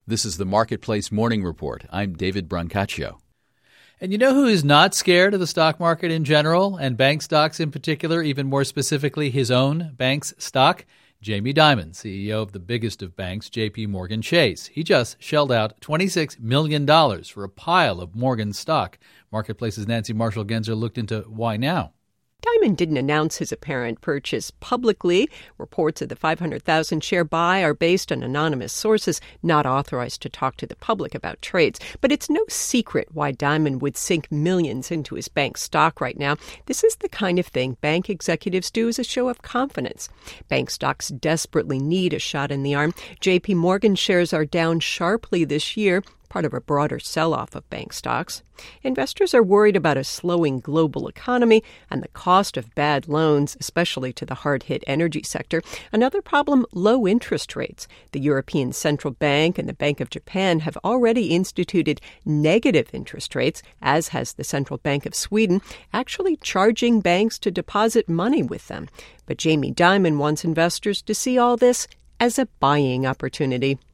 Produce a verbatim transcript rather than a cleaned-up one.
This is the Marketplace Morning Report. I'm David Brancaccio. And you know who is not scared of the stock market in general, and bank stocks in particular, even more specifically his own bank's stock? Jamie Dimon, C E O of the biggest of banks, J P Morgan Chase. He just shelled out twenty-six million dollars for a pile of Morgan stock. Marketplace's Nancy Marshall-Genzer looked into why now. Dimon didn't announce his apparent purchase publicly. Reports of the five hundred thousand share buy are based on anonymous sources not authorized to talk to the public about trades. But it's no secret why Dimon would sink millions into his bank stock right now. This is the kind of thing bank executives do as a show of confidence. Bank stocks desperately need a shot in the arm. J P Morgan shares are down sharply this year, part of a broader sell-off of bank stocks. Investors are worried about a slowing global economy and the cost of bad loans, especially to the hard-hit energy sector. Another problem, low interest rates. The European Central Bank and the Bank of Japan have already instituted negative interest rates, as has the Central Bank of Sweden, actually charging banks to deposit money with them. But Jamie Dimon wants investors to see all this as a buying opportunity.